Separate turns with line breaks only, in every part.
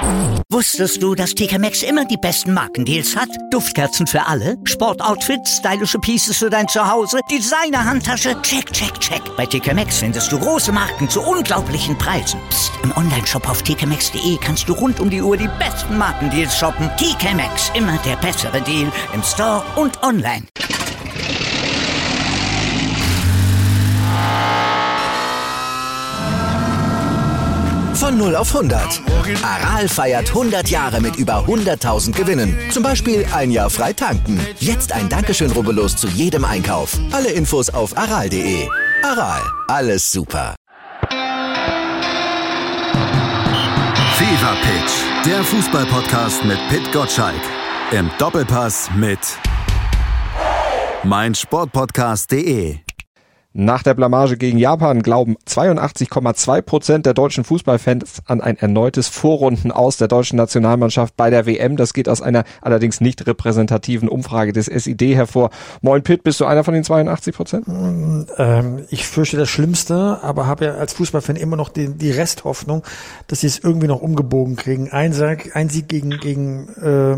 Wusstest du, dass TK Maxx immer die besten Markendeals hat? Duftkerzen für alle, Sportoutfits, stylische Pieces für dein Zuhause, Designer-Handtasche, check, check, check. Bei TK Maxx findest du große Marken zu unglaublichen Preisen. Psst. Im Onlineshop auf tkmaxx.de kannst du rund um die Uhr die besten Markendeals shoppen. TK Maxx, immer der bessere Deal im Store und online.
Von 0 auf 100. Aral feiert 100 Jahre mit über 100.000 Gewinnen. Zum Beispiel ein Jahr frei tanken. Jetzt ein Dankeschön, rubbellos zu jedem Einkauf. Alle Infos auf aral.de. Aral, alles super.
Fever Pitch, der Fußballpodcast mit Pit Gottschalk. Im Doppelpass mit meinsportpodcast.de.
Nach der Blamage gegen Japan glauben 82,2% der deutschen Fußballfans an ein erneutes Vorrundenaus der deutschen Nationalmannschaft bei der WM. Das geht aus einer allerdings nicht repräsentativen Umfrage des SID hervor. Moin Pitt, bist du einer von den 82%?
Ich fürchte das Schlimmste, aber habe ja als Fußballfan immer noch die Resthoffnung, dass sie es irgendwie noch umgebogen kriegen. Ein Sieg gegen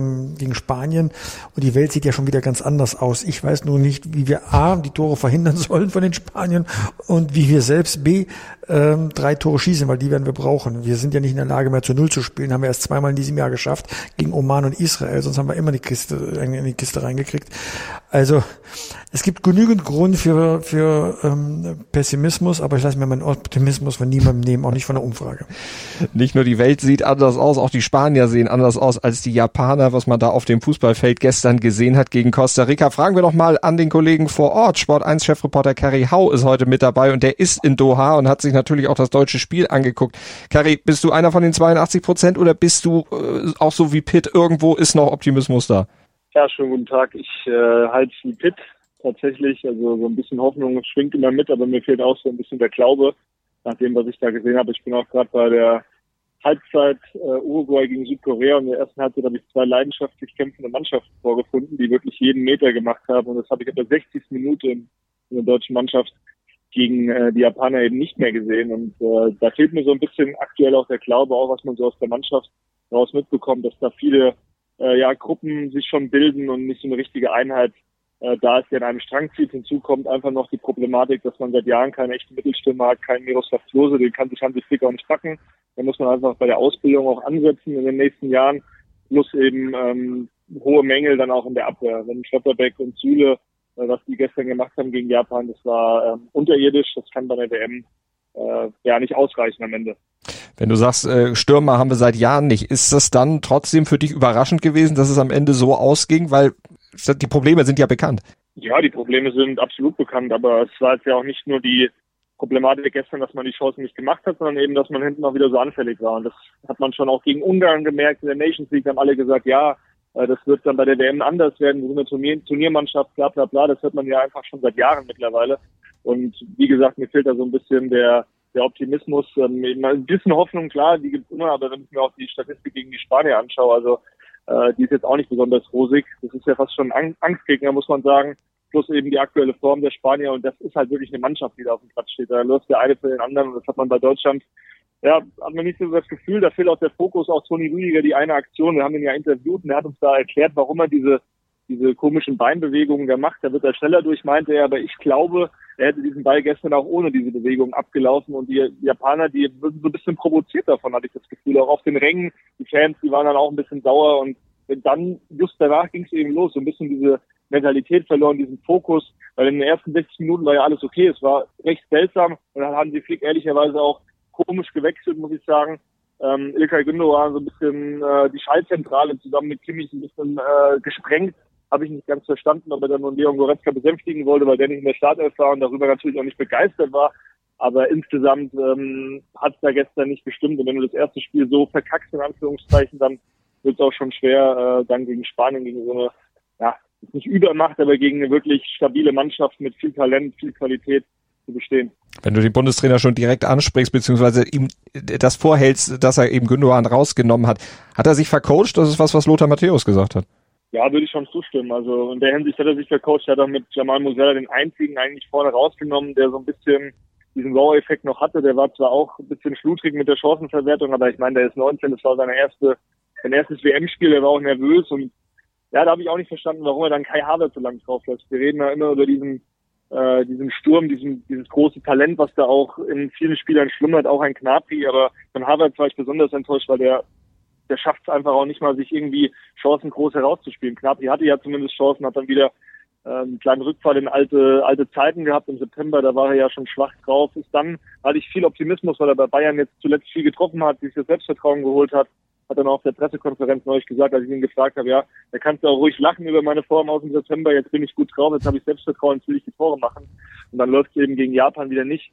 Spanien und die Welt sieht ja schon wieder ganz anders aus. Ich weiß nur nicht, wie wir A, die Tore verhindern sollen von den Spanien und wie wir selbst B 3 Tore schießen, weil die werden wir brauchen. Wir sind ja nicht in der Lage mehr zu 0 zu spielen, haben wir erst zweimal in diesem Jahr geschafft, gegen Oman und Israel, sonst haben wir immer in die Kiste reingekriegt. Also es gibt genügend Grund für Pessimismus, aber ich lasse mir meinen Optimismus von niemandem nehmen, auch nicht von der Umfrage.
Nicht nur die Welt sieht anders aus, auch die Spanier sehen anders aus als die Japaner, was man da auf dem Fußballfeld gestern gesehen hat gegen Costa Rica. Fragen wir doch mal an den Kollegen vor Ort. Sport1-Chefreporter Kerry Hau ist heute mit dabei und der ist in Doha und hat sich natürlich auch das deutsche Spiel angeguckt. Kerry, bist du einer von den 82% oder bist du auch so wie Pitt, irgendwo ist noch Optimismus da?
Ja, schönen guten Tag. Ich halte es wie Pitt tatsächlich. Also so ein bisschen Hoffnung schwingt immer mit, aber mir fehlt auch so ein bisschen der Glaube nach dem, was ich da gesehen habe. Ich bin auch gerade bei der Halbzeit Uruguay gegen Südkorea und in der ersten Halbzeit habe ich 2 leidenschaftlich kämpfende Mannschaften vorgefunden, die wirklich jeden Meter gemacht haben. Und das habe ich ab der 60. Minute in der deutschen Mannschaft gegen die Japaner eben nicht mehr gesehen. Und da fehlt mir so ein bisschen aktuell auch der Glaube, auch was man so aus der Mannschaft raus mitbekommt, dass da viele Gruppen sich schon bilden und nicht so eine richtige Einheit da ist, der in einem Strang zieht. Hinzu kommt einfach noch die Problematik, dass man seit Jahren keine echte Mittelstimme hat, keinen Miroslav Klose, den kann sich Hansi Flick auch nicht packen. Da muss man einfach bei der Ausbildung auch ansetzen in den nächsten Jahren, plus eben hohe Mängel dann auch in der Abwehr. Wenn Schlotterbeck und Süle, was die gestern gemacht haben gegen Japan, das war unterirdisch, das kann bei der WM nicht ausreichen am Ende.
Wenn du sagst, Stürmer haben wir seit Jahren nicht, ist das dann trotzdem für dich überraschend gewesen, dass es am Ende so ausging? Weil die Probleme sind ja bekannt.
Ja, die Probleme sind absolut bekannt, aber es war jetzt ja auch nicht nur die Problematik gestern, dass man die Chancen nicht gemacht hat, sondern eben, dass man hinten auch wieder so anfällig war. Und das hat man schon auch gegen Ungarn gemerkt. In der Nations League haben alle gesagt, ja, das wird dann bei der WM anders werden. Wir sind eine Turniermannschaft, bla bla bla. Das hört man ja einfach schon seit Jahren mittlerweile. Und wie gesagt, mir fehlt da so ein bisschen der Optimismus. Ein bisschen Hoffnung, klar, die gibt's immer, aber wenn ich mir auch die Statistik gegen die Spanier anschaue, also die ist jetzt auch nicht besonders rosig. Das ist ja fast schon ein Angstgegner, muss man sagen. Plus eben die aktuelle Form der Spanier. Und das ist halt wirklich eine Mannschaft, die da auf dem Platz steht. Da läuft der eine für den anderen. Und das hat man bei Deutschland, ja, hat man nicht so das Gefühl. Da fehlt auch der Fokus. Auch Toni Rüdiger, die eine Aktion. Wir haben ihn ja interviewt und er hat uns da erklärt, warum er diese komischen Beinbewegungen da macht. Da wird er schneller durch, meinte er. Aber ich glaube, er hätte diesen Ball gestern auch ohne diese Bewegung abgelaufen. Und die Japaner, die würden so ein bisschen provoziert davon, hatte ich das Gefühl. Auch auf den Rängen. Die Fans, die waren dann auch ein bisschen sauer. Und dann, just danach, ging es eben los. So ein bisschen diese Mentalität verloren, diesen Fokus. Weil in den ersten 60 Minuten war ja alles okay. Es war recht seltsam. Und dann haben die Flick ehrlicherweise auch komisch gewechselt, muss ich sagen. İlkay Gündoğan so ein bisschen die Schaltzentrale zusammen mit Kimmich ein bisschen gesprengt. Habe ich nicht ganz verstanden, ob er dann nur Leon Goretzka besänftigen wollte, weil der nicht in der Startelf war und darüber natürlich auch nicht begeistert war. Aber insgesamt hat es da gestern nicht gestimmt. Und wenn du das erste Spiel so verkackst, in Anführungszeichen, dann wird es auch schon schwer, dann gegen Spanien, gegen so eine, ja, nicht Übermacht, aber gegen eine wirklich stabile Mannschaft mit viel Talent, viel Qualität zu bestehen.
Wenn du den Bundestrainer schon direkt ansprichst, beziehungsweise ihm das vorhältst, dass er eben Gündoğan rausgenommen hat, hat er sich vercoacht? Das ist was Lothar Matthäus gesagt hat.
Ja, würde ich schon zustimmen. Also in der Hinsicht hat er sich vercoacht. Er hat auch mit Jamal Musiala den einzigen eigentlich vorne rausgenommen, der so ein bisschen diesen Wow-Effekt noch hatte. Der war zwar auch ein bisschen schludrig mit der Chancenverwertung, aber ich meine, der ist 19, das war sein erstes WM-Spiel, der war auch nervös und ja, da habe ich auch nicht verstanden, warum er dann Kai Havertz so lange drauf lässt. Wir reden ja immer über diesen Sturm, dieses große Talent, was da auch in vielen Spielern schlummert, auch ein Gnabry, aber von Havertz war ich besonders enttäuscht, weil der schafft es einfach auch nicht mal, sich irgendwie Chancen groß herauszuspielen. Gnabry hatte ja zumindest Chancen, hat dann wieder einen kleinen Rückfall in alte Zeiten gehabt im September, da war er ja schon schwach drauf. Hatte ich viel Optimismus, weil er bei Bayern jetzt zuletzt viel getroffen hat, sich das Selbstvertrauen geholt hat dann auf der Pressekonferenz neulich gesagt, als ich ihn gefragt habe, ja, da kannst du auch ruhig lachen über meine Form aus dem September, jetzt bin ich gut drauf, jetzt habe ich Selbstvertrauen, jetzt will ich die Tore machen. Und dann läuft es eben gegen Japan wieder nicht.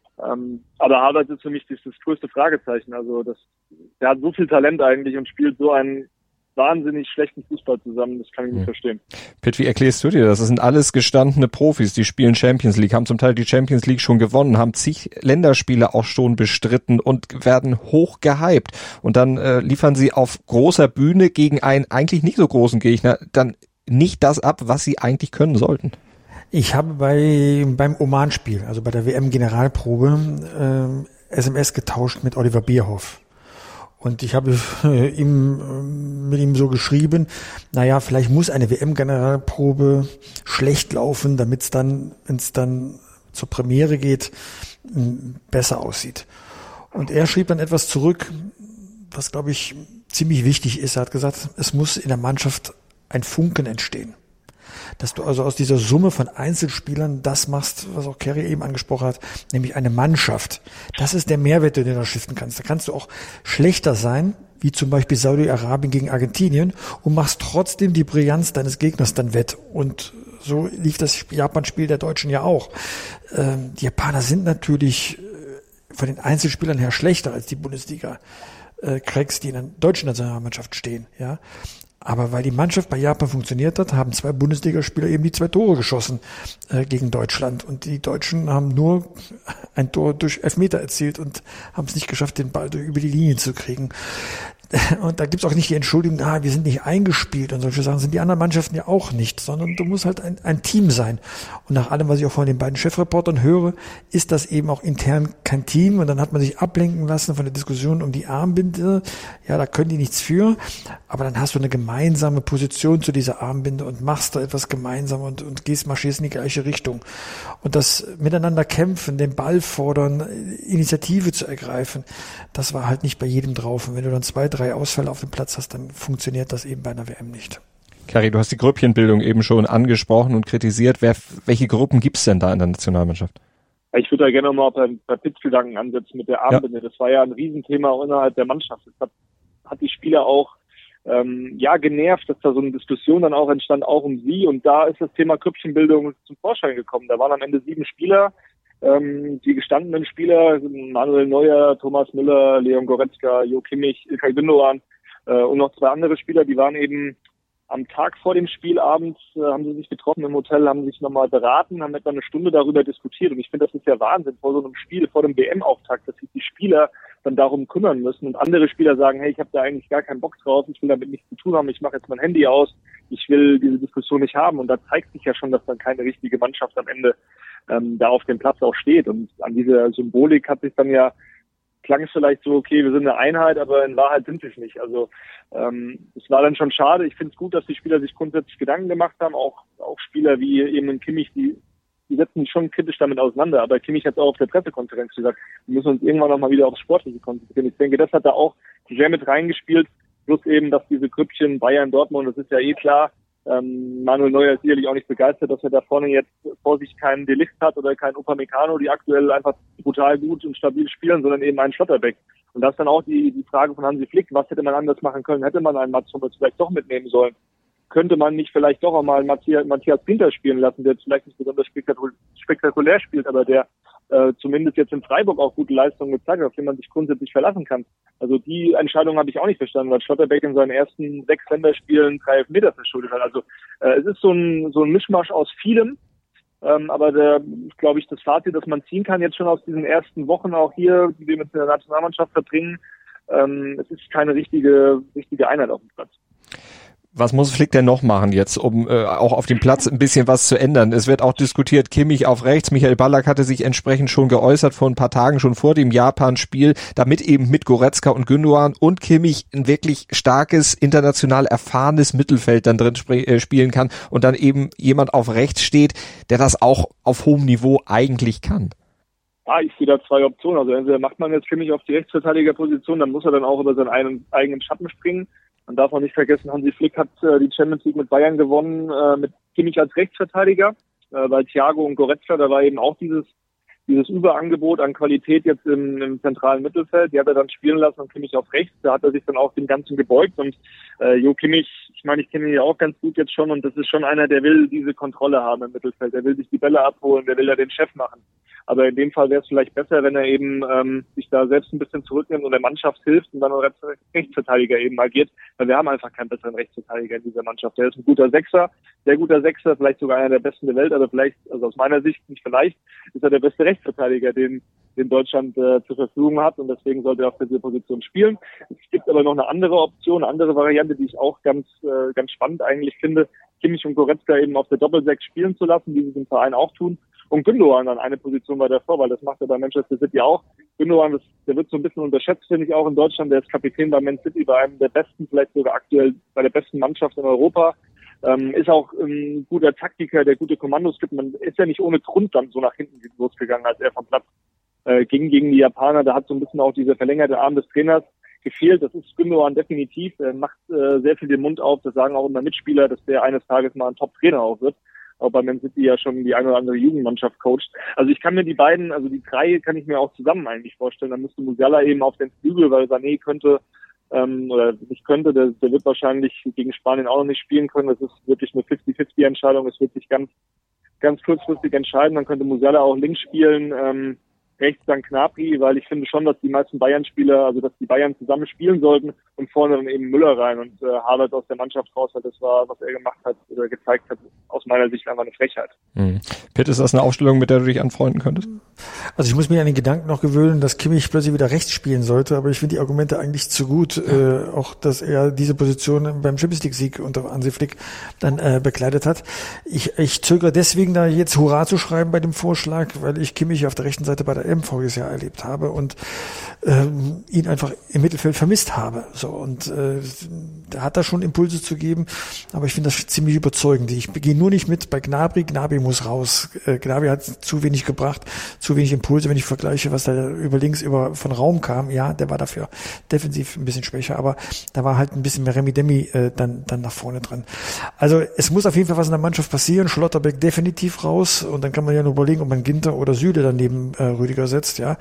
Aber Havertz ist für mich das größte Fragezeichen. Also der hat so viel Talent eigentlich und spielt so einen wahnsinnig schlechten Fußball zusammen, das kann ich nicht verstehen.
Pitt, wie erklärst du dir das? Das sind alles gestandene Profis, die spielen Champions League, haben zum Teil die Champions League schon gewonnen, haben zig Länderspiele auch schon bestritten und werden hoch gehypt. Und dann liefern sie auf großer Bühne gegen einen eigentlich nicht so großen Gegner dann nicht das ab, was sie eigentlich können sollten.
Ich habe beim Oman-Spiel, also bei der WM-Generalprobe, SMS getauscht mit Oliver Bierhoff. Und ich habe mit ihm so geschrieben, naja, vielleicht muss eine WM-Generalprobe schlecht laufen, damit es dann, wenn es dann zur Premiere geht, besser aussieht. Und er schrieb dann etwas zurück, was, glaube ich, ziemlich wichtig ist. Er hat gesagt, es muss in der Mannschaft ein Funken entstehen. Dass du also aus dieser Summe von Einzelspielern das machst, was auch Kerry eben angesprochen hat, nämlich eine Mannschaft. Das ist der Mehrwert, den du da stiften kannst. Da kannst du auch schlechter sein, wie zum Beispiel Saudi-Arabien gegen Argentinien, und machst trotzdem die Brillanz deines Gegners dann wett. Und so lief das Japan-Spiel der Deutschen ja auch. Die Japaner sind natürlich von den Einzelspielern her schlechter als die Bundesliga-Cracks, die in der deutschen Nationalmannschaft stehen, ja. Aber weil die Mannschaft bei Japan funktioniert hat, haben 2 Bundesligaspieler eben die 2 Tore geschossen gegen Deutschland. Und die Deutschen haben nur ein Tor durch Elfmeter erzielt und haben es nicht geschafft, den Ball über die Linie zu kriegen. Und da gibt's auch nicht die Entschuldigung, wir sind nicht eingespielt und solche Sachen sind die anderen Mannschaften ja auch nicht, sondern du musst halt ein Team sein. Und nach allem, was ich auch von den beiden Chefreportern höre, ist das eben auch intern kein Team. Und dann hat man sich ablenken lassen von der Diskussion um die Armbinde. Ja, da können die nichts für. Aber dann hast du eine gemeinsame Position zu dieser Armbinde und machst da etwas gemeinsam und marschierst in die gleiche Richtung. Und das miteinander kämpfen, den Ball fordern, Initiative zu ergreifen, das war halt nicht bei jedem drauf. Und wenn du dann 2, 3 Ausfälle auf dem Platz hast, dann funktioniert das eben bei einer WM nicht.
Kerry, du hast die Grüppchenbildung eben schon angesprochen und kritisiert. Welche Gruppen gibt's denn da in der Nationalmannschaft?
Ich würde da gerne mal bei Pitts Gedanken ansetzen mit der Armbinde. Ja. Das war ja ein Riesenthema auch innerhalb der Mannschaft. Das hat die Spieler auch genervt, dass da so eine Diskussion dann auch entstand, auch um sie. Und da ist das Thema Grüppchenbildung zum Vorschein gekommen. Da waren am Ende 7 Spieler. Die gestandenen Spieler, Manuel Neuer, Thomas Müller, Leon Goretzka, Jo Kimmich, İlkay Gündoğan und noch 2 andere Spieler, die waren eben am Tag vor dem Spielabend, haben sie sich getroffen im Hotel, haben sich nochmal beraten, haben etwa eine Stunde darüber diskutiert. Und ich finde, das ist ja Wahnsinn, vor so einem Spiel, vor dem WM-Auftakt, dass sich die Spieler dann darum kümmern müssen. Und andere Spieler sagen, hey, ich habe da eigentlich gar keinen Bock drauf, ich will damit nichts zu tun haben, ich mache jetzt mein Handy aus, ich will diese Diskussion nicht haben. Und da zeigt sich ja schon, dass dann keine richtige Mannschaft am Ende da auf dem Platz auch steht. Und an dieser Symbolik hat sich dann klang es vielleicht so, okay, wir sind eine Einheit, aber in Wahrheit sind wir es nicht. Also es war dann schon schade. Ich finde es gut, dass die Spieler sich grundsätzlich Gedanken gemacht haben, auch Spieler wie eben Kimmich, die setzen sich schon kritisch damit auseinander. Aber Kimmich hat es auch auf der Pressekonferenz gesagt, wir müssen uns irgendwann nochmal wieder aufs Sportliche konzentrieren. Ich denke, das hat da auch sehr mit reingespielt. Plus eben, dass diese Grüppchen Bayern, Dortmund, das ist ja klar. Manuel Neuer ist sicherlich auch nicht begeistert, dass er da vorne jetzt vor sich keinen De Ligt hat oder keinen Upamecano, die aktuell einfach brutal gut und stabil spielen, sondern eben einen Schlotterbeck. Und das ist dann auch die Frage von Hansi Flick, was hätte man anders machen können? Hätte man einen Mats Hummels vielleicht doch mitnehmen sollen? Könnte man nicht vielleicht doch einmal Matthias Ginter spielen lassen, der vielleicht nicht besonders spektakulär spielt, aber der zumindest jetzt in Freiburg auch gute Leistungen gezeigt hat, auf den man sich grundsätzlich verlassen kann. Also die Entscheidung habe ich auch nicht verstanden, weil Schlotterbeck in seinen ersten 6 Länderspielen 3 Elfmeter verschuldet hat. Also es ist so ein Mischmasch aus vielem, aber glaube ich, das Fazit, das man ziehen kann jetzt schon aus diesen ersten Wochen auch hier, die wir mit der Nationalmannschaft verbringen, es ist keine richtige Einheit auf dem Platz.
Was muss Flick denn noch machen jetzt, um auch auf dem Platz ein bisschen was zu ändern? Es wird auch diskutiert, Kimmich auf rechts. Michael Ballack hatte sich entsprechend schon geäußert vor ein paar Tagen, schon vor dem Japan-Spiel, damit eben mit Goretzka und Gündoğan und Kimmich ein wirklich starkes, international erfahrenes Mittelfeld dann drin spielen kann und dann eben jemand auf rechts steht, der das auch auf hohem Niveau eigentlich kann.
Ich sehe da zwei Optionen. Also entweder macht man jetzt Kimmich auf die Rechtsverteidigerposition, dann muss er dann auch über seinen eigenen Schatten springen. Man darf auch nicht vergessen, Hansi Flick hat die Champions League mit Bayern gewonnen, mit Kimmich als Rechtsverteidiger, weil Thiago und Goretzka, da war eben auch dieses Überangebot an Qualität jetzt im zentralen Mittelfeld. Die hat er dann spielen lassen und Kimmich auf rechts. Da hat er sich dann auch dem Ganzen gebeugt und Jo Kimmich, ich meine, ich kenne ihn ja auch ganz gut jetzt schon und das ist schon einer, der will diese Kontrolle haben im Mittelfeld. Der will sich die Bälle abholen, der will ja den Chef machen. Aber in dem Fall wäre es vielleicht besser, wenn er eben sich da selbst ein bisschen zurücknimmt und der Mannschaft hilft und dann als Rechtsverteidiger eben agiert. Weil wir haben einfach keinen besseren Rechtsverteidiger in dieser Mannschaft. Der ist ein guter Sechser, sehr guter Sechser, vielleicht sogar einer der besten der Welt, aber vielleicht, also aus meiner Sicht nicht vielleicht, ist er der beste Rechtsverteidiger, den Deutschland zur Verfügung hat und deswegen sollte er auf dieser Position spielen. Es gibt aber noch eine andere Option, eine andere Variante, die ich auch ganz spannend eigentlich finde, Kimmich und Goretzka eben auf der Doppel-6 spielen zu lassen, wie sie es im Verein auch tun. Und Gündoğan an eine Position bei der Vorwahl, das macht er bei Manchester City auch. Gündoğan, der wird so ein bisschen unterschätzt, finde ich auch in Deutschland. Der ist Kapitän bei Man City, bei einem der besten, vielleicht sogar aktuell bei der besten Mannschaft in Europa. Ist auch ein guter Taktiker, der gute Kommandos gibt. Man ist ja nicht ohne Grund dann so nach hinten losgegangen, als er vom Platz ging gegen die Japaner. Da hat so ein bisschen auch dieser verlängerte Arm des Trainers gefehlt. Das ist Gündoğan definitiv. Er macht sehr viel den Mund auf. Das sagen auch immer Mitspieler, dass der eines Tages mal ein Top-Trainer auch wird. Auch bei Man City ja schon die eine oder andere Jugendmannschaft coacht. Also ich kann mir die beiden, also die drei kann ich mir auch zusammen eigentlich vorstellen. Dann müsste Musiala eben auf den Flügel, weil Sané könnte, oder nicht könnte, der wird wahrscheinlich gegen Spanien auch noch nicht spielen können. Das ist wirklich eine 50-50-Entscheidung. Es wird sich ganz kurzfristig entscheiden. Dann könnte Musiala auch links spielen, rechts dann Gnabry, weil ich finde schon, dass die meisten Bayern-Spieler, also dass die Bayern zusammen spielen sollten und vorne dann eben Müller rein und Havertz aus der Mannschaft raus, weil das war, was er gemacht hat oder gezeigt hat, aus meiner Sicht einfach eine Frechheit.
Pitt, ist das eine Aufstellung, mit der du dich anfreunden könntest?
Also ich muss mir an den Gedanken noch gewöhnen, dass Kimmich plötzlich wieder rechts spielen sollte, aber ich finde die Argumente eigentlich zu gut, auch dass er diese Position beim Champions League Sieg unter Hansi Flick dann bekleidet hat. Ich zögere deswegen da jetzt Hurra zu schreiben bei dem Vorschlag, weil ich Kimmich auf der rechten Seite bei der EM voriges Jahr erlebt habe und ihn einfach im Mittelfeld vermisst habe. So und der hat da schon Impulse zu geben, aber ich finde das ziemlich überzeugend. Ich gehe nur nicht mit bei Gnabry. Gnabry muss raus. Gnabry hat zu wenig gebracht, zu wenig Impulse, wenn ich vergleiche, was da über links von Raum kam. Ja, der war dafür defensiv ein bisschen schwächer, aber da war halt ein bisschen mehr Remi-Demi dann nach vorne dran. Also es muss auf jeden Fall was in der Mannschaft passieren. Schlotterbeck definitiv raus und dann kann man ja nur überlegen, ob man Ginter oder Süle daneben Rüdiger setzt, ja.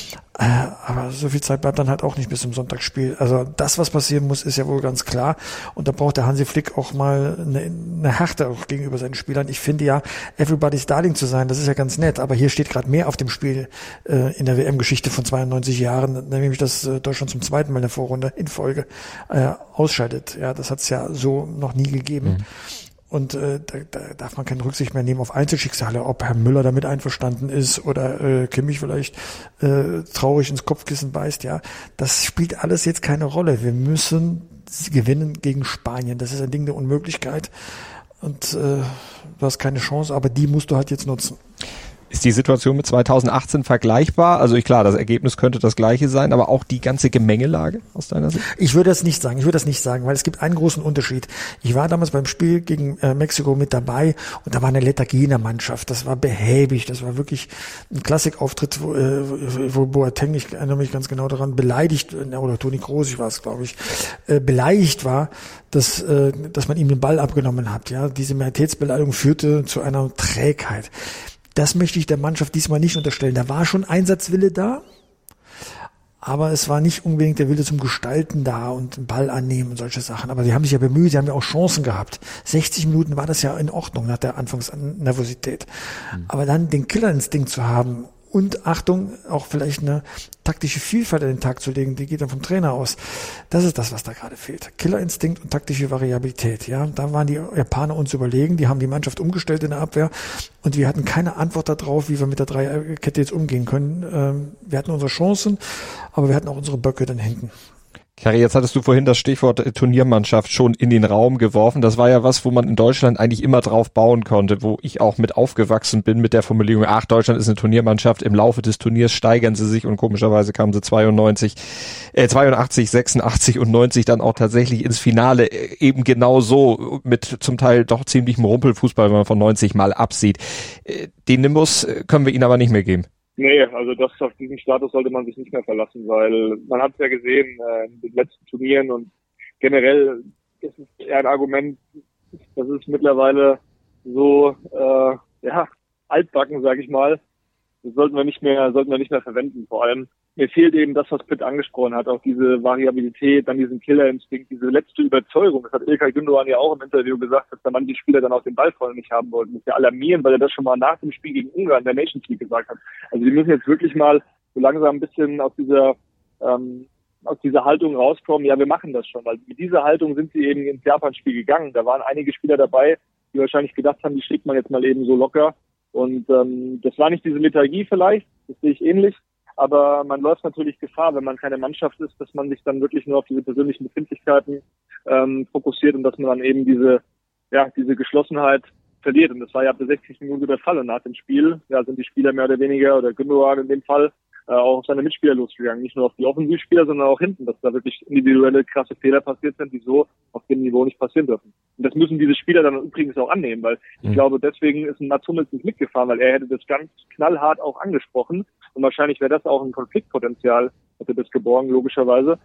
Aber so viel Zeit bleibt dann halt auch nicht bis zum Sonntagsspiel. Also das, was passieren muss, ist ja wohl ganz klar. Und da braucht der Hansi Flick auch mal eine Härte auch gegenüber seinen Spielern. Ich finde ja, everybody's darling zu sein, das ist ja ganz nett. Aber hier steht gerade mehr auf dem Spiel in der WM-Geschichte von 92 Jahren, nämlich dass Deutschland zum zweiten Mal in der Vorrunde in Folge ausscheidet. Ja, das hat es ja so noch nie gegeben. Und da darf man keine Rücksicht mehr nehmen auf Einzelschicksale, ob Herr Müller damit einverstanden ist oder Kimmich vielleicht traurig ins Kopfkissen beißt. Ja, das spielt alles jetzt keine Rolle. Wir müssen gewinnen gegen Spanien. Das ist ein Ding der Unmöglichkeit und du hast keine Chance, aber die musst du halt jetzt nutzen.
Ist die Situation mit 2018 vergleichbar? Also klar, das Ergebnis könnte das gleiche sein, aber auch die ganze Gemengelage aus deiner Sicht?
Ich würde das nicht sagen, weil es gibt einen großen Unterschied. Ich war damals beim Spiel gegen Mexiko mit dabei und da war eine Lethargie in der Mannschaft. Das war behäbig, das war wirklich ein Klassikauftritt, wo Boateng, ich erinnere mich ganz genau daran, beleidigt, oder Toni Kroos, ich war es, glaube ich, beleidigt war, dass man ihm den Ball abgenommen hat. Ja, diese Majestätsbeleidigung führte zu einer Trägheit. Das möchte ich der Mannschaft diesmal nicht unterstellen. Da war schon Einsatzwille da, aber es war nicht unbedingt der Wille zum Gestalten da und den Ball annehmen und solche Sachen. Aber die haben sich ja bemüht, sie haben ja auch Chancen gehabt. 60 Minuten war das ja in Ordnung nach der Anfangsnervosität. Aber dann den Killerinstinkt zu haben und Achtung, auch vielleicht eine taktische Vielfalt an den Tag zu legen, die geht dann vom Trainer aus. Das ist das, was da gerade fehlt. Killerinstinkt und taktische Variabilität. Ja, da waren die Japaner uns überlegen, die haben die Mannschaft umgestellt in der Abwehr und wir hatten keine Antwort darauf, wie wir mit der Dreierkette jetzt umgehen können. Wir hatten unsere Chancen, aber wir hatten auch unsere Böcke dann hinten.
Kari, jetzt hattest du vorhin das Stichwort Turniermannschaft schon in den Raum geworfen. Das war ja was, wo man in Deutschland eigentlich immer drauf bauen konnte, wo ich auch mit aufgewachsen bin mit der Formulierung, Deutschland ist eine Turniermannschaft, im Laufe des Turniers steigern sie sich und komischerweise kamen sie 82, 86 und 90 dann auch tatsächlich ins Finale, eben genau so mit zum Teil doch ziemlichem Rumpelfußball, wenn man von 90 mal absieht. Den Nimbus können wir ihnen aber nicht mehr geben.
Nee, also auf diesen Status sollte man sich nicht mehr verlassen, weil man hat es ja gesehen in den letzten Turnieren und generell ist es eher ein Argument, das ist mittlerweile so altbacken, sage ich mal. Das sollten wir nicht mehr verwenden. Vor allem mir fehlt eben das, was Pitt angesprochen hat, auch diese Variabilität, dann diesen Killerinstinkt, diese letzte Überzeugung. Das hat İlkay Gündoğan ja auch im Interview gesagt, dass da manche Spieler dann auch den Ball vorne nicht haben wollten. Das ist ja alarmierend, weil er das schon mal nach dem Spiel gegen Ungarn in der Nations League gesagt hat. Also die müssen jetzt wirklich mal so langsam ein bisschen aus dieser Haltung rauskommen. Ja, wir machen das schon, weil mit dieser Haltung sind sie eben ins Japan-Spiel gegangen. Da waren einige Spieler dabei, die wahrscheinlich gedacht haben, die schlägt man jetzt mal eben so locker. Und das war nicht diese Lethargie vielleicht, das sehe ich ähnlich. Aber man läuft natürlich Gefahr, wenn man keine Mannschaft ist, dass man sich dann wirklich nur auf diese persönlichen Befindlichkeiten fokussiert und dass man dann eben diese Geschlossenheit verliert. Und das war ja ab der 60. Minute der Fall. Und nach dem Spiel sind die Spieler mehr oder weniger, oder Gündoğan in dem Fall, auch auf seine Mitspieler losgegangen. Nicht nur auf die Offensivspieler, sondern auch hinten, dass da wirklich individuelle, krasse Fehler passiert sind, die so auf dem Niveau nicht passieren dürfen. Und das müssen diese Spieler dann übrigens auch annehmen, weil ich glaube, deswegen ist ein Mats Hummels nicht mitgefahren, weil er hätte das ganz knallhart auch angesprochen. Und wahrscheinlich wäre das auch ein Konfliktpotenzial, hätte das geborgen, logischerweise.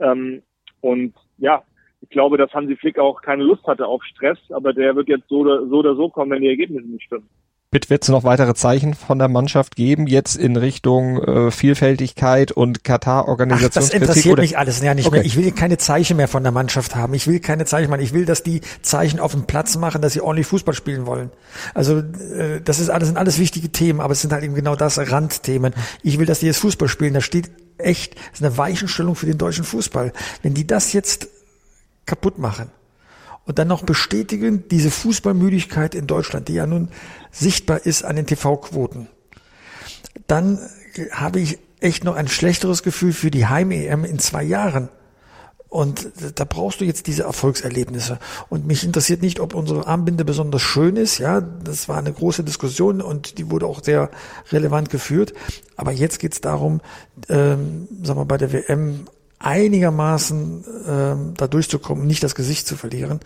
Ich glaube, dass Hansi Flick auch keine Lust hatte auf Stress, aber der wird jetzt so oder so kommen, wenn die Ergebnisse nicht stimmen.
Wird es noch weitere Zeichen von der Mannschaft geben, jetzt in Richtung Vielfältigkeit und Katar-Organisationskritik?
Das interessiert mich alles ja nicht mehr. Ich will keine Zeichen mehr von der Mannschaft haben. Ich will keine Zeichen machen. Ich will, dass die Zeichen auf dem Platz machen, dass sie ordentlich Fußball spielen wollen. Also sind alles wichtige Themen, aber es sind halt eben genau das, Randthemen. Ich will, dass die jetzt Fußball spielen. Das ist eine Weichenstellung für den deutschen Fußball. Wenn die das jetzt kaputt machen und dann noch bestätigen, diese Fußballmüdigkeit in Deutschland, die ja nun sichtbar ist an den TV-Quoten, dann habe ich echt noch ein schlechteres Gefühl für die Heim-EM in 2 Jahren. Und da brauchst du jetzt diese Erfolgserlebnisse. Und mich interessiert nicht, ob unsere Armbinde besonders schön ist. Ja, das war eine große Diskussion und die wurde auch sehr relevant geführt. Aber jetzt geht's darum, bei der WM einigermaßen da durchzukommen, nicht das Gesicht zu verlieren.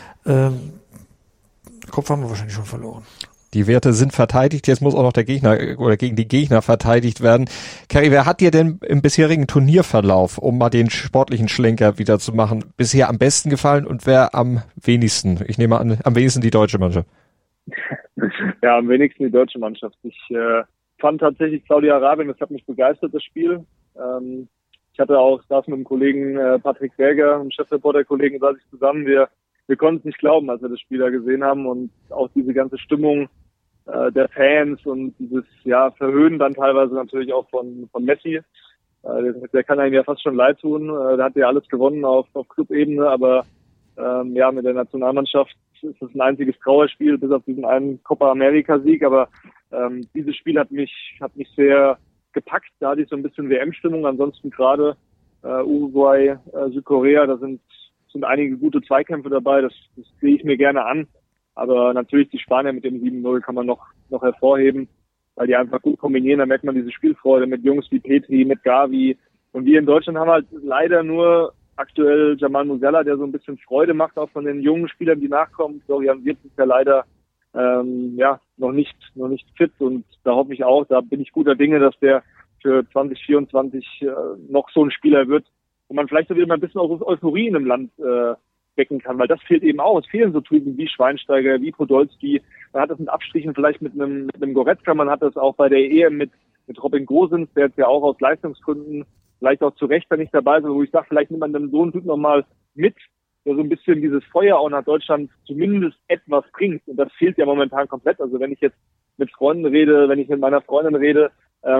Kopf haben wir wahrscheinlich schon verloren.
Die Werte sind verteidigt, jetzt muss auch noch der Gegner oder gegen die Gegner verteidigt werden. Kari, wer hat dir denn im bisherigen Turnierverlauf, um mal den sportlichen Schlenker wieder zu machen, bisher am besten gefallen und wer am wenigsten? Ich nehme an, am wenigsten die deutsche Mannschaft.
Ja, am wenigsten die deutsche Mannschaft. Ich fand tatsächlich Saudi-Arabien, das hat mich begeistert, das Spiel. Ich saß mit dem Kollegen Patrick Berger, dem Chefreporter-Kollegen, saß ich zusammen. Wir konnten es nicht glauben, als wir das Spiel da gesehen haben und auch diese ganze Stimmung der Fans und dieses Verhöhnen dann teilweise natürlich auch von Messi. Der kann einem ja fast schon leid tun. Der hat ja alles gewonnen auf Clubebene, aber mit der Nationalmannschaft ist das ein einziges Trauerspiel, bis auf diesen einen Copa America-Sieg. Aber dieses Spiel hat mich sehr gepackt. Da hatte ich so ein bisschen WM-Stimmung. Ansonsten gerade Uruguay, Südkorea, da sind einige gute Zweikämpfe dabei. Das sehe ich mir gerne an. Aber natürlich die Spanier mit dem 7-0 kann man noch hervorheben, weil die einfach gut kombinieren. Da merkt man diese Spielfreude mit Jungs wie Petri, mit Gavi. Und wir in Deutschland haben halt leider nur aktuell Jamal Musiala, der so ein bisschen Freude macht, auch von den jungen Spielern, die nachkommen. Florian Wirtz ist ja leider noch nicht fit. Und da hoffe ich auch, da bin ich guter Dinge, dass der für 2024 noch so ein Spieler wird, wo man vielleicht so wieder mal ein bisschen Euphorie in einem Land wecken kann, weil das fehlt eben auch. Es fehlen so Typen wie Schweinsteiger, wie Podolski. Man hat das mit Abstrichen vielleicht mit einem Goretzka, man hat das auch bei der EM mit Robin Gosens, der jetzt ja auch aus Leistungsgründen vielleicht auch zu Recht da nicht dabei ist, wo ich sage, vielleicht nimmt man dann so einen Typ nochmal mit, der so ein bisschen dieses Feuer auch nach Deutschland zumindest etwas bringt. Und das fehlt ja momentan komplett. Also wenn ich jetzt mit Freunden rede, wenn ich mit meiner Freundin rede,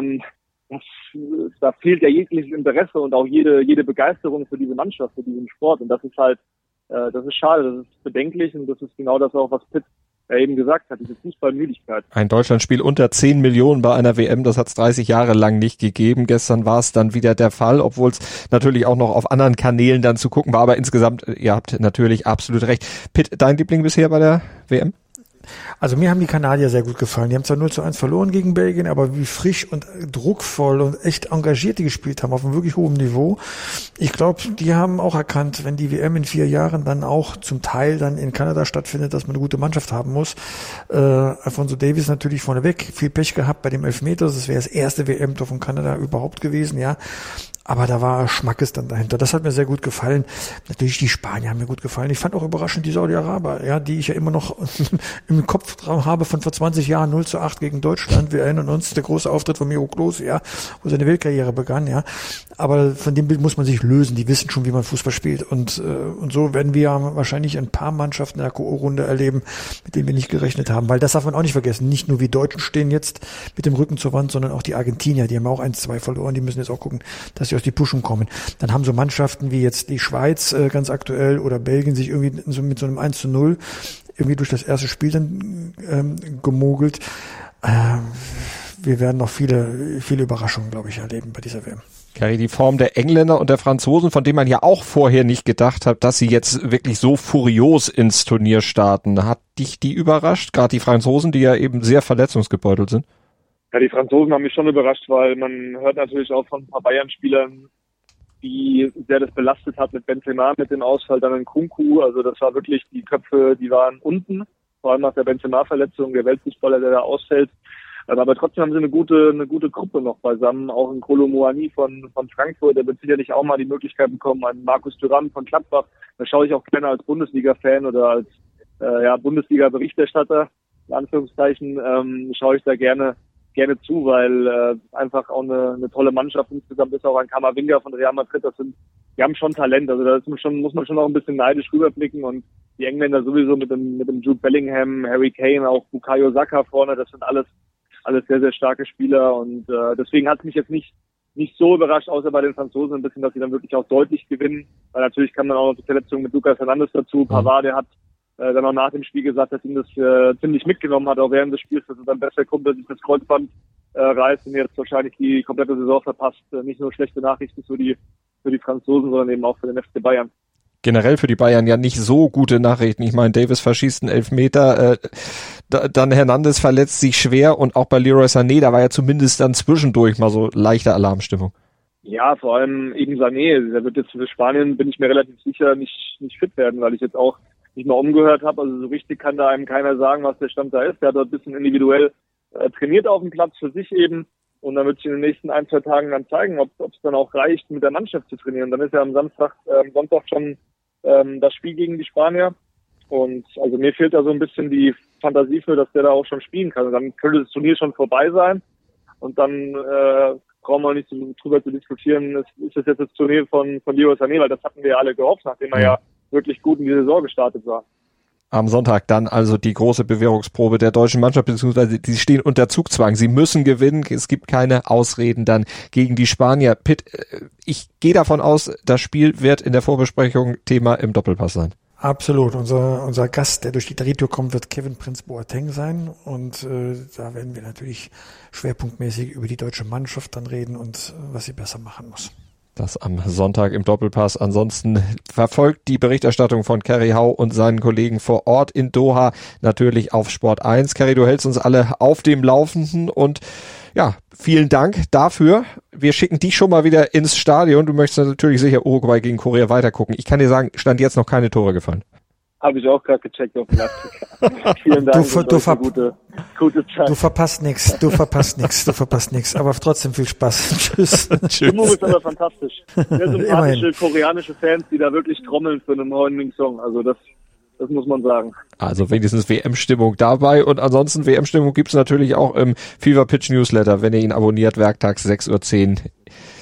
da fehlt ja jegliches Interesse und auch jede Begeisterung für diese Mannschaft, für diesen Sport. Und das ist halt, das ist schade, das ist bedenklich und das ist genau das auch, was Pitt eben gesagt hat, diese Fußballmüdigkeit.
Ein Deutschlandspiel unter 10 Millionen bei einer WM, das hat es 30 Jahre lang nicht gegeben. Gestern war es dann wieder der Fall, obwohl es natürlich auch noch auf anderen Kanälen dann zu gucken war. Aber insgesamt, ihr habt natürlich absolut recht. Pitt, dein Liebling bisher bei der WM?
Also mir haben die Kanadier sehr gut gefallen. Die haben zwar 0-1 verloren gegen Belgien, aber wie frisch und druckvoll und echt engagiert die gespielt haben, auf einem wirklich hohen Niveau. Ich glaube, die haben auch erkannt, wenn die WM in 4 Jahren dann auch zum Teil dann in Kanada stattfindet, dass man eine gute Mannschaft haben muss. Alphonso Davies natürlich vorneweg, viel Pech gehabt bei dem Elfmeter. Das wäre das erste WM-Tor von Kanada überhaupt gewesen, ja. Aber da war Schmackes dann dahinter. Das hat mir sehr gut gefallen. Natürlich die Spanier haben mir gut gefallen. Ich fand auch überraschend die Saudi-Araber, ja, die ich ja immer noch im Kopf habe von vor 20 Jahren 0-8 gegen Deutschland. Wir erinnern uns, der große Auftritt von Miro Klose, ja, wo seine Weltkarriere begann, ja. Aber von dem Bild muss man sich lösen. Die wissen schon, wie man Fußball spielt. Und so werden wir wahrscheinlich ein paar Mannschaften in der K.O.-Runde erleben, mit denen wir nicht gerechnet haben. Weil das darf man auch nicht vergessen. Nicht nur wir Deutschen stehen jetzt mit dem Rücken zur Wand, sondern auch die Argentinier. Die haben auch 1-2 verloren. Die müssen jetzt auch gucken, dass sie aus die Puschen kommen. Dann haben so Mannschaften wie jetzt die Schweiz ganz aktuell oder Belgien sich irgendwie mit so einem 1-0 irgendwie durch das erste Spiel dann gemogelt. Wir werden noch viele Überraschungen, glaube ich, erleben bei dieser WM.
Kerry, die Form der Engländer und der Franzosen, von denen man ja auch vorher nicht gedacht hat, dass sie jetzt wirklich so furios ins Turnier starten. Hat dich die überrascht? Gerade die Franzosen, die ja eben sehr verletzungsgebeutelt sind?
Ja, die Franzosen haben mich schon überrascht, weil man hört natürlich auch von ein paar Bayern-Spielern, wie sehr das belastet hat mit Benzema, mit dem Ausfall, dann in Nkunku. Also das war wirklich, die Köpfe, die waren unten, vor allem nach der Benzema-Verletzung, der Weltfußballer, der da ausfällt. Aber trotzdem haben sie eine gute Gruppe noch beisammen. Auch ein Kolo Muani von Frankfurt, der wird sicherlich auch mal die Möglichkeit bekommen, ein Markus Thuram von Gladbach. Da schaue ich auch gerne als Bundesliga-Fan oder als Bundesliga-Berichterstatter, in Anführungszeichen, schaue ich da gerne zu, weil einfach auch eine tolle Mannschaft insgesamt ist, auch ein Camavinga von Real Madrid, die haben schon Talent, also da muss man schon noch ein bisschen neidisch rüberblicken und die Engländer sowieso mit dem Jude Bellingham, Harry Kane, auch Bukayo Saka vorne, das sind alles sehr, sehr starke Spieler und deswegen hat es mich jetzt nicht so überrascht, außer bei den Franzosen ein bisschen, dass sie dann wirklich auch deutlich gewinnen, weil natürlich kam dann auch noch die Verletzung mit Lucas Hernandez dazu, Pavard, der hat dann auch nach dem Spiel gesagt, dass ihm das ziemlich mitgenommen hat, auch während des Spiels, dass sein bester Kumpel sich das Kreuzband reißt und jetzt wahrscheinlich die komplette Saison verpasst. Nicht nur schlechte Nachrichten für die Franzosen, sondern eben auch für den FC Bayern.
Generell für die Bayern ja nicht so gute Nachrichten. Ich meine, Davis verschießt einen Elfmeter, dann Hernandez verletzt sich schwer und auch bei Leroy Sané, da war ja zumindest dann zwischendurch mal so leichte Alarmstimmung.
Ja, vor allem eben Sané, der wird jetzt für Spanien, bin ich mir relativ sicher, nicht fit werden, weil ich jetzt auch nicht mal umgehört habe. Also so richtig kann da einem keiner sagen, was der Stand da ist. Der hat dort ein bisschen individuell trainiert auf dem Platz für sich eben. Und dann wird sich in den nächsten 1-2 Tagen dann zeigen, ob es dann auch reicht, mit der Mannschaft zu trainieren. Dann ist ja am Sonntag schon das Spiel gegen die Spanier. Und also mir fehlt da so ein bisschen die Fantasie für, dass der da auch schon spielen kann. Und dann könnte das Turnier schon vorbei sein. Und dann brauchen wir nicht drüber zu diskutieren, ist das jetzt das Turnier von Leroy Sané, weil das hatten wir ja alle gehofft, nachdem er ja wirklich gut in die Saison gestartet war.
Am Sonntag dann also die große Bewährungsprobe der deutschen Mannschaft, beziehungsweise die stehen unter Zugzwang. Sie müssen gewinnen. Es gibt keine Ausreden dann gegen die Spanier. Pitt, ich gehe davon aus, das Spiel wird in der Vorbesprechung Thema im Doppelpass sein.
Absolut. Unser Gast, der durch die Drehtür kommt, wird Kevin Prince Boateng sein. Und da werden wir natürlich schwerpunktmäßig über die deutsche Mannschaft dann reden und was sie besser machen muss.
Das am Sonntag im Doppelpass. Ansonsten verfolgt die Berichterstattung von Kerry Hau und seinen Kollegen vor Ort in Doha natürlich auf Sport 1. Kerry, du hältst uns alle auf dem Laufenden und ja, vielen Dank dafür. Wir schicken dich schon mal wieder ins Stadion. Du möchtest natürlich sicher Uruguay gegen Korea weitergucken. Ich kann dir sagen, stand jetzt noch keine Tore gefallen.
Habe ich auch gerade gecheckt auf den Afrika. Vielen Dank. Gute Zeit.
Du verpasst nichts. Aber trotzdem viel Spaß. Tschüss.
Die Stimmung ist aber fantastisch. Sehr sympathische koreanische Fans, die da wirklich trommeln für einen neuen Song. Also das muss man sagen.
Also wenigstens WM-Stimmung dabei. Und ansonsten WM-Stimmung gibt's natürlich auch im Fever Pitch Newsletter, wenn ihr ihn abonniert, werktags 6:10 Uhr.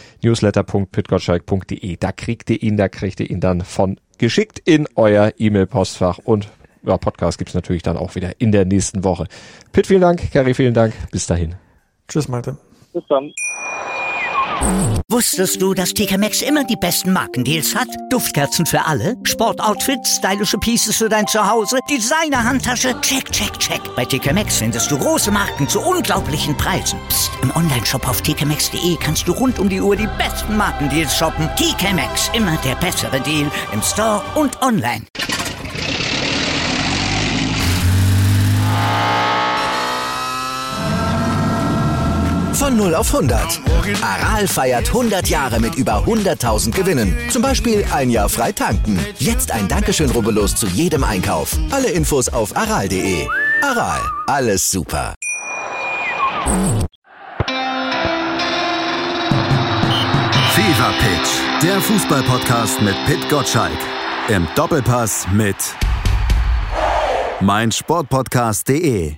newsletter.pittgottschalk.de. Da kriegt ihr ihn dann von geschickt in euer E-Mail-Postfach und ja, Podcast gibt's natürlich dann auch wieder in der nächsten Woche. Pitt, vielen Dank, Kerry, vielen Dank, bis dahin.
Tschüss, Malte.
Bis dann.
Wusstest du, dass TK Maxx immer die besten Markendeals hat? Duftkerzen für alle, Sportoutfits, stylische Pieces für dein Zuhause, Designer-Handtasche, check, check, check. Bei TK Maxx findest du große Marken zu unglaublichen Preisen. Psst. Im Onlineshop auf tkmaxx.de kannst du rund um die Uhr die besten Markendeals shoppen. TK Maxx, immer der bessere Deal im Store und online.
Von 0 auf 100. Aral feiert 100 Jahre mit über 100.000 Gewinnen. Zum Beispiel ein Jahr frei tanken. Jetzt ein Dankeschön, rubbellos zu jedem Einkauf. Alle Infos auf aral.de. Aral, alles super.
Fever Pitch, der Fußball-Podcast mit Pit Gottschalk. Im Doppelpass mit meinsportpodcast.de.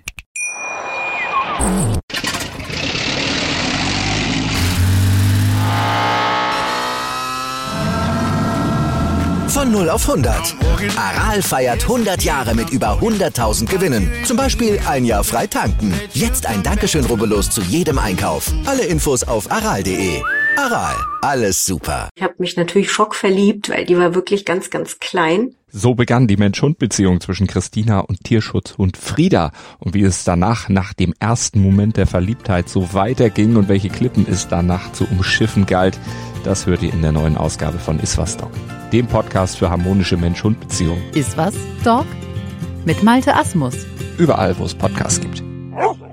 Von 0 auf 100. Aral feiert 100 Jahre mit über 100.000 Gewinnen. Zum Beispiel ein Jahr frei tanken. Jetzt ein Dankeschön, rubbellos zu jedem Einkauf. Alle Infos auf aral.de. Aral, alles super.
Ich habe mich natürlich schockverliebt, weil die war wirklich ganz, ganz klein.
So begann die Mensch-Hund-Beziehung zwischen Christina und Tierschutzhund Frieda. Und wie es danach, nach dem ersten Moment der Verliebtheit, so weiterging und welche Klippen es danach zu umschiffen galt, das hört ihr in der neuen Ausgabe von Iswas Dog, dem Podcast für harmonische Mensch-Hund-Beziehungen.
Iswas Dog? Mit Malte Asmus.
Überall, wo es Podcasts gibt.